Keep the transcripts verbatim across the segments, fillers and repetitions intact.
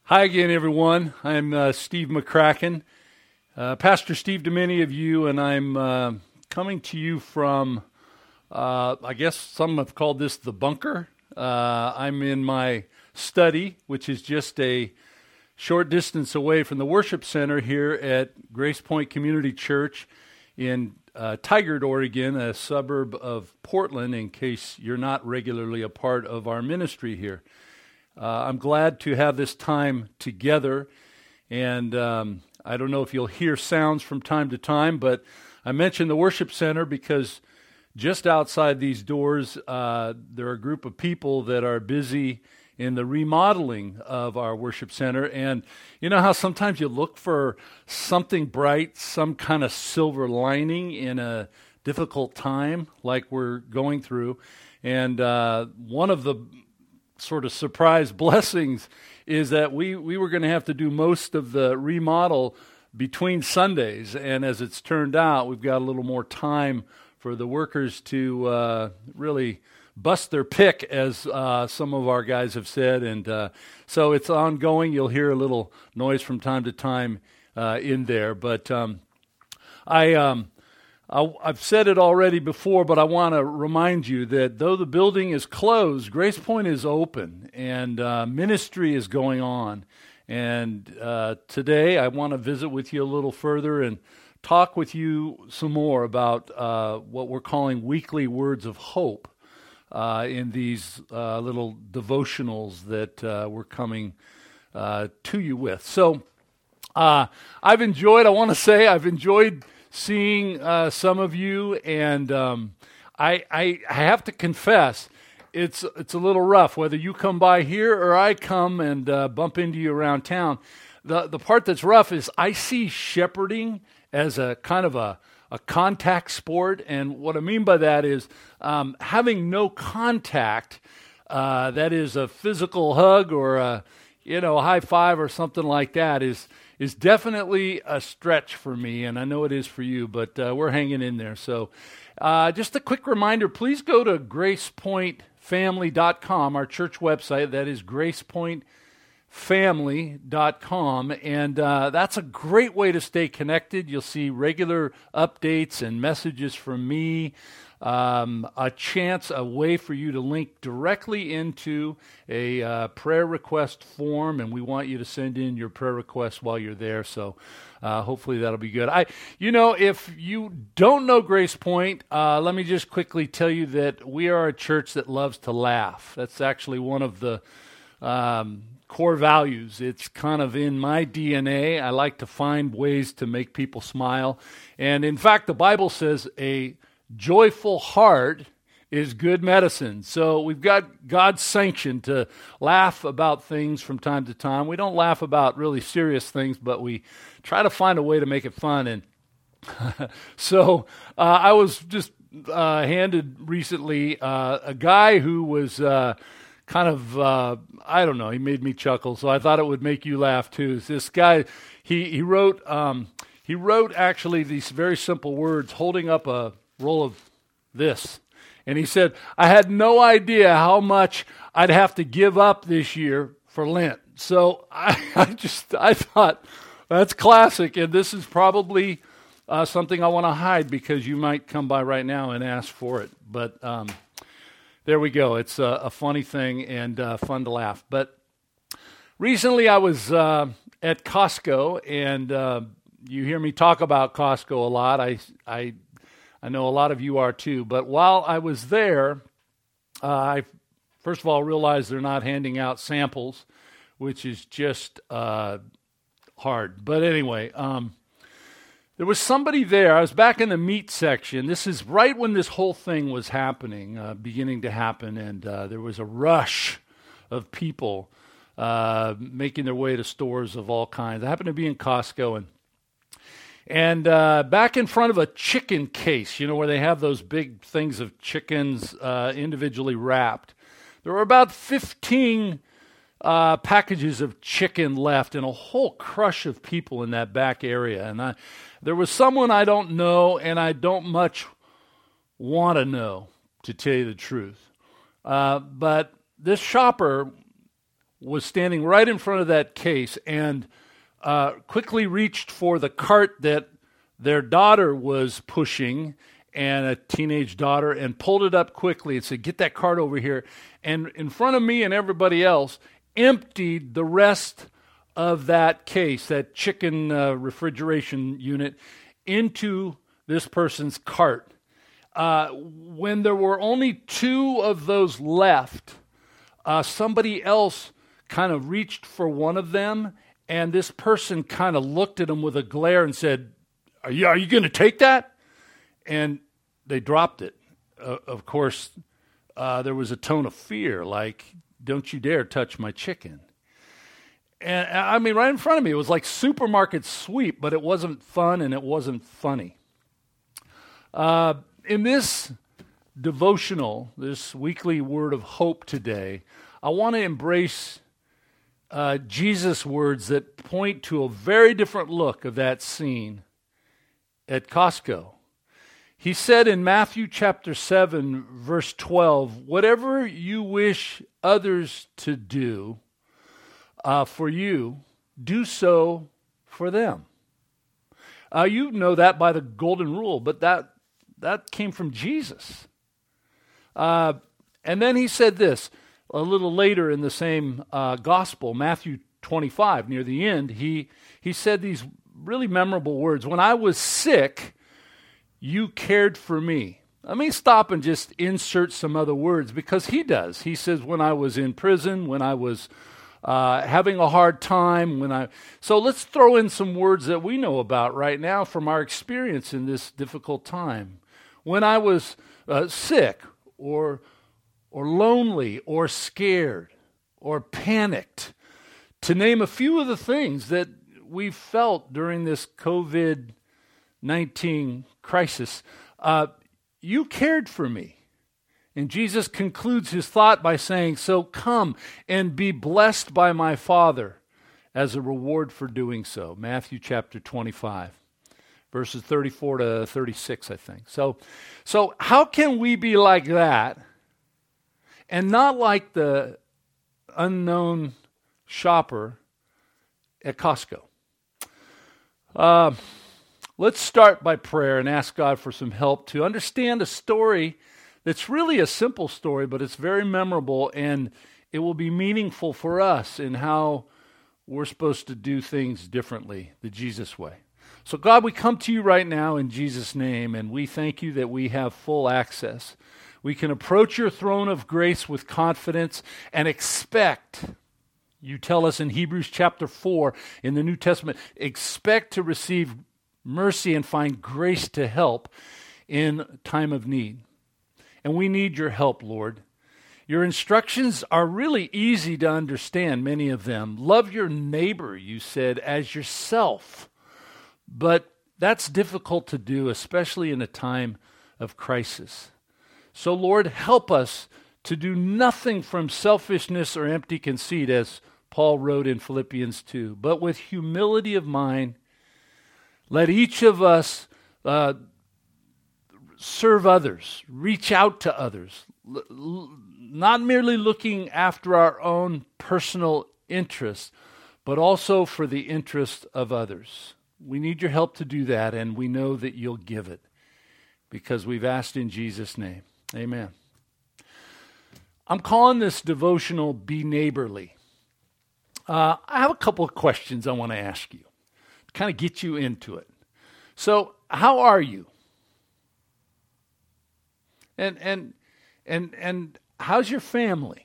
Hi again, everyone. I'm uh, Steve McCracken, uh, Pastor Steve to many of you, and I'm uh, coming to you from, uh, I guess some have called this the bunker. Uh, I'm in my study, which is just a short distance away from the worship center here at Grace Point Community Church in uh, Tigard, Oregon, a suburb of Portland, in case you're not regularly a part of our ministry here. Uh, I'm glad to have this time together, and um, I don't know if you'll hear sounds from time to time, but I mentioned the worship center because just outside these doors, uh, there are a group of people that are busy in the remodeling of our worship center. And you know how sometimes you look for something bright, some kind of silver lining in a difficult time like we're going through. And uh, one of the sort of surprise blessings is that we, we were going to have to do most of the remodel between Sundays. And as it's turned out, we've got a little more time for the workers to uh, really bust their pick, as uh, some of our guys have said. And uh, so it's ongoing. You'll hear a little noise from time to time uh, in there. But um, I... Um, I've said it already before, but I want to remind you that though the building is closed, Grace Point is open, and uh, ministry is going on. And uh, today I want to visit with you a little further and talk with you some more about uh, what we're calling weekly words of hope uh, in these uh, little devotionals that uh, we're coming uh, to you with. So uh, I've enjoyed, I want to say, I've enjoyed seeing uh, some of you, and um, I, I I have to confess, it's it's a little rough whether you come by here or I come and uh, bump into you around town. The the part that's rough is I see shepherding as a kind of a, a contact sport, and what I mean by that is um, having no contact, uh, that is a physical hug or a you know high five or something like that, is is definitely a stretch for me, and I know it is for you, but uh, we're hanging in there. So uh, just a quick reminder, please go to grace point family dot com, our church website. That is grace point family dot com, and uh, that's a great way to stay connected. You'll see regular updates and messages from me, um, a chance, a way for you to link directly into a uh, prayer request form, and we want you to send in your prayer requests while you're there, so uh, hopefully that'll be good. I, you know, if you don't know Grace Point, uh, let me just quickly tell you that we are a church that loves to laugh. That's actually one of the um, core values. It's kind of in my D N A. I like to find ways to make people smile, and in fact, the Bible says a joyful heart is good medicine. So we've got God's sanction to laugh about things from time to time. We don't laugh about really serious things, but we try to find a way to make it fun. And so uh, I was just uh, handed recently uh, a guy who was uh, kind of, uh, I don't know, he made me chuckle, so I thought it would make you laugh too. This guy, he, he wrote, um, he wrote actually these very simple words holding up a roll of this. And he said, I had no idea how much I'd have to give up this year for Lent. So I, I just, I thought, that's classic. And this is probably uh, something I want to hide because you might come by right now and ask for it. But um, there we go. It's a, a funny thing and uh, fun to laugh. But recently I was uh, at Costco, and uh, you hear me talk about Costco a lot. I, I I know a lot of you are too, but while I was there, uh, I first of all realized they're not handing out samples, which is just uh, hard. But anyway, um, there was somebody there. I was back in the meat section. This is right when this whole thing was happening, uh, beginning to happen, and uh, there was a rush of people uh, making their way to stores of all kinds. I happened to be in Costco, and And uh, back in front of a chicken case, you know, where they have those big things of chickens uh, individually wrapped, there were about fifteen uh, packages of chicken left and a whole crush of people in that back area. And I, there was someone I don't know, and I don't much want to know, to tell you the truth. Uh, but this shopper was standing right in front of that case and uh, quickly reached for the cart that their daughter was pushing, and a teenage daughter, and pulled it up quickly and said, "Get that cart over here." And in front of me and everybody else, emptied the rest of that case, that chicken uh, refrigeration unit, into this person's cart. Uh, when there were only two of those left, uh, somebody else kind of reached for one of them, and this person kind of looked at him with a glare and said, Are you, are you going to take that? And they dropped it. Uh, of course, uh, there was a tone of fear, like, "Don't you dare touch my chicken." And I mean, right in front of me, it was like supermarket sweep, but it wasn't fun and it wasn't funny. Uh, in this devotional, this weekly word of hope today, I want to embrace uh, Jesus' words that point to a very different look of that scene at Costco. He said in Matthew chapter seven, verse twelve, "Whatever you wish others to do uh, for you, do so for them." Uh, you know that by the golden rule, but that that came from Jesus. Uh, and then he said this a little later in the same uh, gospel, Matthew twenty-five, near the end. He he said these really memorable words: "When I was sick, you cared for me." Let me stop and just insert some other words, because he does. He says, "When I was in prison, when I was uh, having a hard time, when I..." So let's throw in some words that we know about right now from our experience in this difficult time. When I was uh, sick, or or lonely, or scared, or panicked, to name a few of the things that we felt during this covid nineteen crisis, uh, you cared for me. And Jesus concludes his thought by saying, "So come and be blessed by my Father as a reward for doing so." Matthew chapter twenty-five, verses thirty-four to thirty-six, I think. So, so how can we be like that and not like the unknown shopper at Costco? Uh, let's start by prayer and ask God for some help to understand a story that's really a simple story, but it's very memorable, and it will be meaningful for us in how we're supposed to do things differently, the Jesus way. So God, we come to you right now in Jesus' name, and we thank you that we have full access. We can approach your throne of grace with confidence and expect. You tell us in Hebrews chapter four in the New Testament, expect to receive mercy and find grace to help in time of need. And we need your help, Lord. Your instructions are really easy to understand, many of them. Love your neighbor, you said, as yourself. But that's difficult to do, especially in a time of crisis. So, Lord, help us to do nothing from selfishness or empty conceit, as Paul wrote in Philippians two, but with humility of mind, let each of us uh, serve others, reach out to others, l- l- not merely looking after our own personal interests, but also for the interest of others. We need your help to do that, and we know that you'll give it, because we've asked in Jesus' name. Amen. I'm calling this devotional Be Neighborly. Uh, I have a couple of questions I want to ask you to kind of get you into it. So, how are you? And and and and how's your family?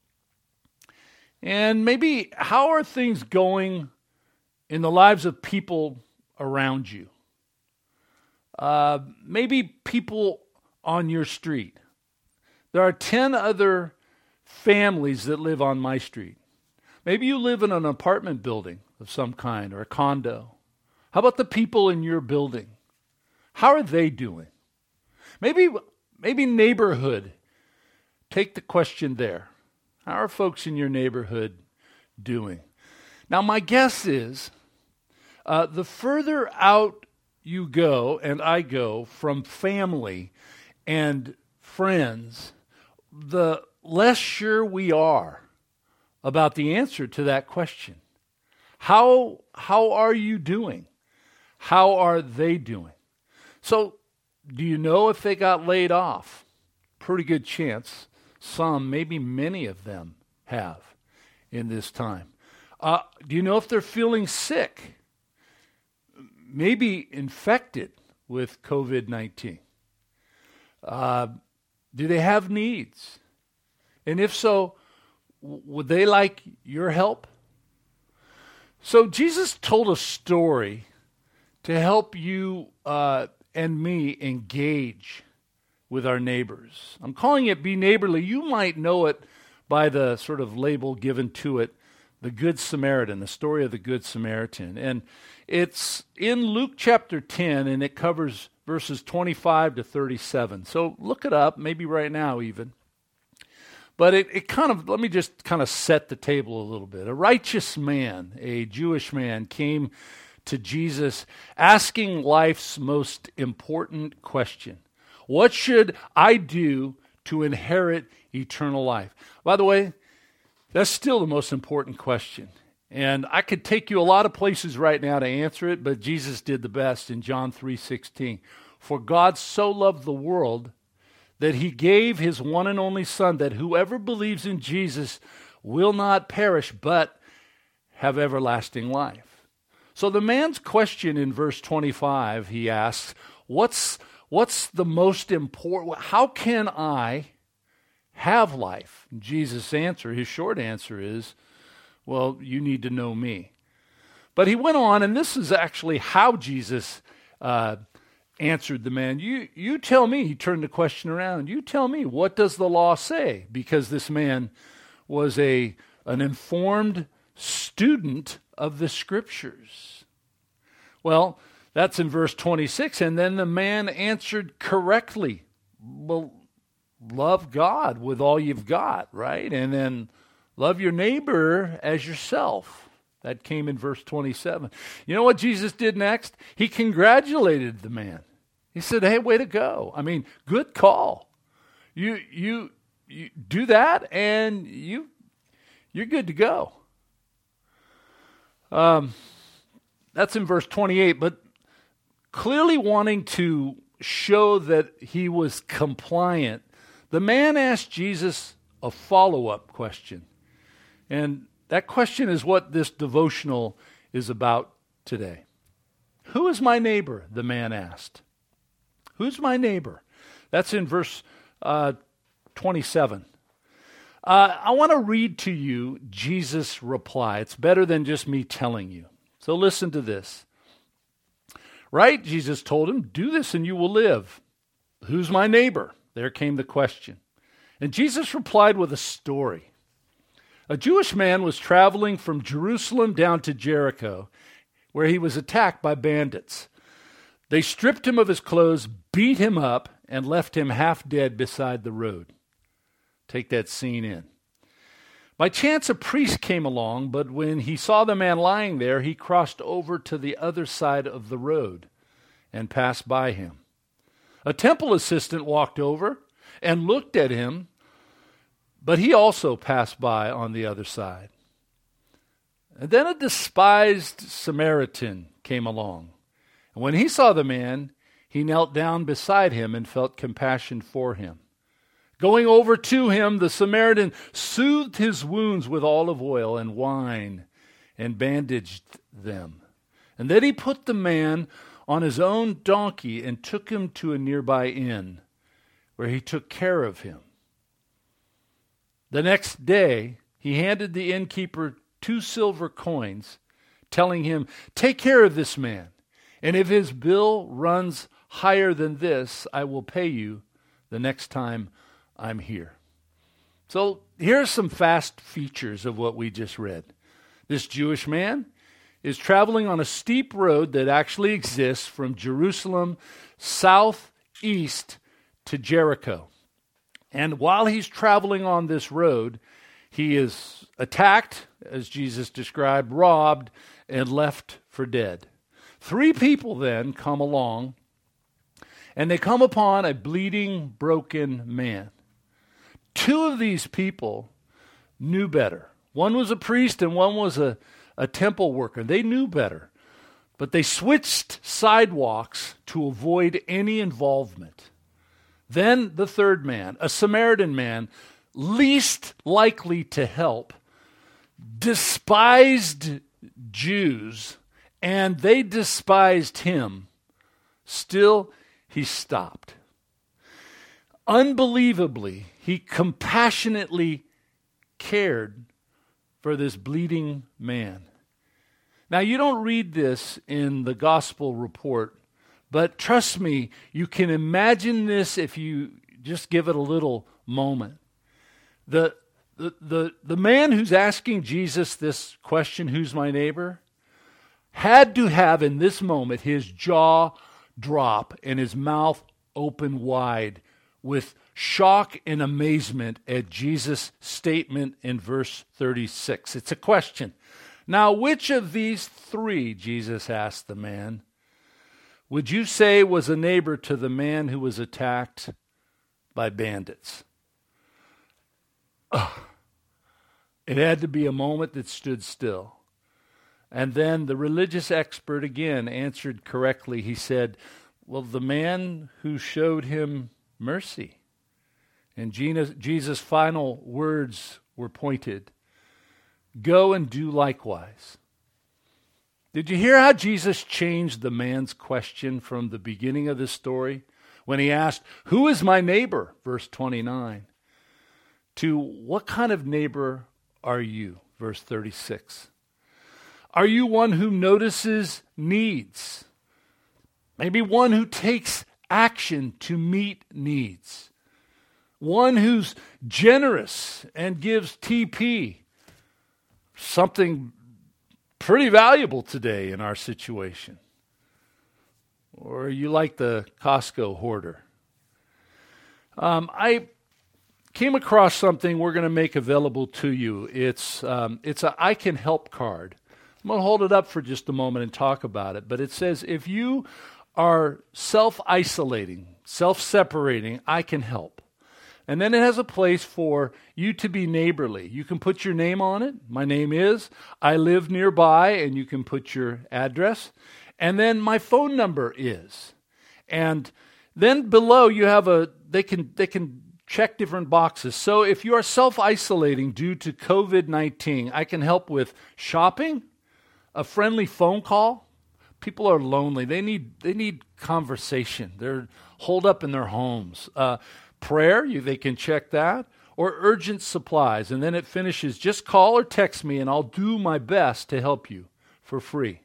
And maybe how are things going in the lives of people around you? Uh, maybe people on your street. There are ten other families that live on my street. Maybe you live in an apartment building of some kind or a condo. How about the people in your building? How are they doing? Maybe, maybe neighborhood. Take the question there. How are folks in your neighborhood doing? Now, my guess is uh, the further out you go, and I go, from family and friends, the less sure we are about the answer to that question. How, how are you doing? How are they doing? So, do you know if they got laid off? Pretty good chance. Some, maybe many of them have in this time. Uh, do you know if they're feeling sick? Maybe infected with covid nineteen? Uh, do they have needs? And if so, w- would they like your help? So Jesus told a story to help you uh, and me engage with our neighbors. I'm calling it Be Neighborly. You might know it by the sort of label given to it, the Good Samaritan, the story of the Good Samaritan. And it's in Luke chapter ten, and it covers verses twenty-five to thirty-seven. So look it up, maybe right now even. But it, it kind of, let me just kind of set the table a little bit. A righteous man, a Jewish man, came to Jesus asking life's most important question. What should I do to inherit eternal life? By the way, that's still the most important question. And I could take you a lot of places right now to answer it, but Jesus did the best in John three sixteen. For God so loved the world that he gave his one and only Son, that whoever believes in Jesus will not perish, but have everlasting life. So the man's question in verse twenty-five, he asks, what's, what's the most important, how can I have life? And Jesus' answer, his short answer is, well, you need to know me. But he went on, and this is actually how Jesus uh, answered the man. You, you tell me, he turned the question around, you tell me, what does the law say? Because this man was a an informed student of the Scriptures. Well, that's in verse twenty-six, and then the man answered correctly. Well, love God with all you've got, right? And then love your neighbor as yourself. That came in verse twenty-seven. You know what Jesus did next? He congratulated the man. He said, hey, way to go. I mean, good call. You you, you do that and you, you're good to go. Um, that's in verse twenty-eight, but clearly wanting to show that he was compliant, the man asked Jesus a follow-up question. And that question is what this devotional is about today. Who is my neighbor? The man asked. Who's my neighbor? That's in verse uh, twenty-seven. Uh, I want to read to you Jesus' reply. It's better than just me telling you. So listen to this. Right? Jesus told him, do this and you will live. Who's my neighbor? There came the question. And Jesus replied with a story. A Jewish man was traveling from Jerusalem down to Jericho, where he was attacked by bandits. They stripped him of his clothes, beat him up, and left him half dead beside the road. Take that scene in. By chance, a priest came along, but when he saw the man lying there, he crossed over to the other side of the road and passed by him. A temple assistant walked over and looked at him, but he also passed by on the other side. And then a despised Samaritan came along. And when he saw the man, he knelt down beside him and felt compassion for him. Going over to him, the Samaritan soothed his wounds with olive oil and wine and bandaged them. And then he put the man on his own donkey and took him to a nearby inn, where he took care of him. The next day, he handed the innkeeper two silver coins, telling him, take care of this man, and if his bill runs higher than this, I will pay you the next time I'm here. So here are some fast features of what we just read. This Jewish man is traveling on a steep road that actually exists from Jerusalem southeast to Jericho. And while he's traveling on this road, he is attacked, as Jesus described, robbed, and left for dead. Three people then come along, and they come upon a bleeding, broken man. Two of these people knew better. One was a priest and one was a, a temple worker. They knew better. But they switched sidewalks to avoid any involvement. Then the third man, a Samaritan man, least likely to help, despised Jews, and they despised him. Still, he stopped. Unbelievably, he compassionately cared for this bleeding man. Now, you don't read this in the gospel report, but trust me, you can imagine this if you just give it a little moment. The, the, the, the man who's asking Jesus this question, who's my neighbor, had to have in this moment his jaw drop and his mouth open wide with shock and amazement at Jesus' statement in verse thirty-six. It's a question. Now, which of these three, Jesus asked the man, would you say was a neighbor to the man who was attacked by bandits? Ugh. It had to be a moment that stood still. And then the religious expert again answered correctly. He said, well, the man who showed him mercy. And Jesus' final words were pointed, go and do likewise. Did you hear how Jesus changed the man's question from the beginning of this story? When he asked, who is my neighbor? Verse twenty-nine. To what kind of neighbor are you? Verse thirty-six. Are you one who notices needs? Maybe one who takes action to meet needs. One who's generous and gives T P, something pretty valuable today in our situation. Or are you like the Costco hoarder? Um, I came across something we're going to make available to you. It's um, it's a I Can Help card. I'm going to hold it up for just a moment and talk about it. But it says, if you are self-isolating, self-separating, I can help. And then it has a place for you to be neighborly. You can put your name on it. My name is, I live nearby, and you can put your address. And then my phone number is. And then below you have a, they can they can check different boxes. So if you are self-isolating due to covid nineteen, I can help with shopping, a friendly phone call. People are lonely. They need they need conversation. They're holed up in their homes. Uh, prayer, you, they can check that. Or urgent supplies. And then it finishes, just call or text me and I'll do my best to help you for free.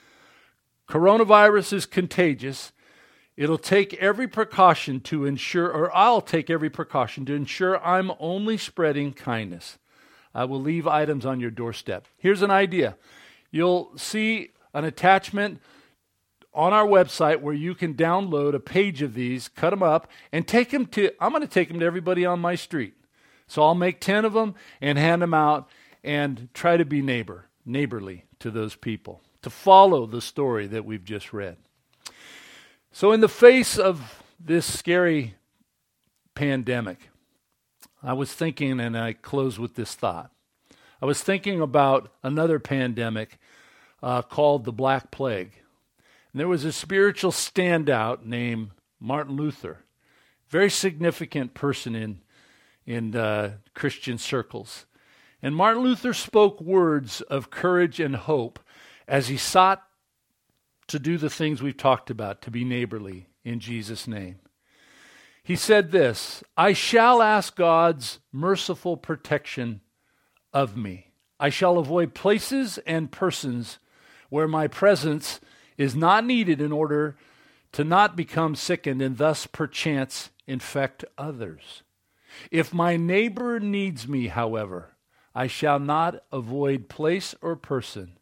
Coronavirus is contagious. It'll take every precaution to ensure, or I'll take every precaution to ensure I'm only spreading kindness. I will leave items on your doorstep. Here's an idea. You'll see an attachment on our website where you can download a page of these, cut them up, and take them to, I'm going to take them to everybody on my street. So I'll make ten of them and hand them out and try to be neighbor, neighborly to those people, to follow the story that we've just read. So in the face of this scary pandemic, I was thinking, and I close with this thought. I was thinking about another pandemic uh, called the Black Plague. And there was a spiritual standout named Martin Luther, very significant person in, in uh, Christian circles. And Martin Luther spoke words of courage and hope as he sought to do the things we've talked about, to be neighborly in Jesus' name. He said this, I shall ask God's merciful protection of me. I shall avoid places and persons where my presence is not needed in order to not become sickened and thus perchance infect others. If my neighbor needs me, however, I shall not avoid place or person,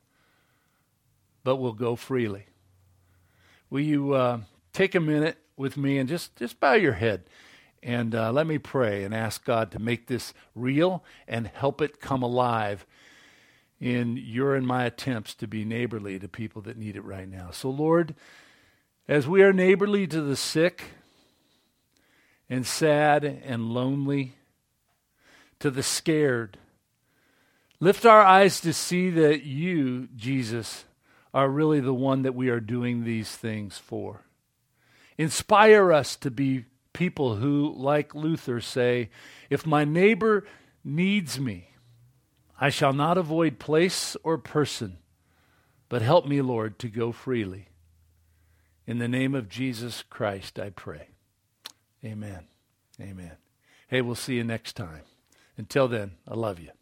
but will go freely. Will you uh, take a minute with me and just, just bow your head and uh, let me pray and ask God to make this real and help it come alive in your and my attempts to be neighborly to people that need it right now. So Lord, as we are neighborly to the sick and sad and lonely, to the scared, Lift our eyes to see that you, Jesus, are really the one that we are doing these things for. Inspire us to be people who, like Luther, say, if my neighbor needs me, I shall not avoid place or person, but help me, Lord, to go freely. In the name of Jesus Christ, I pray. Amen. Amen. Hey, we'll see you next time. Until then, I love you.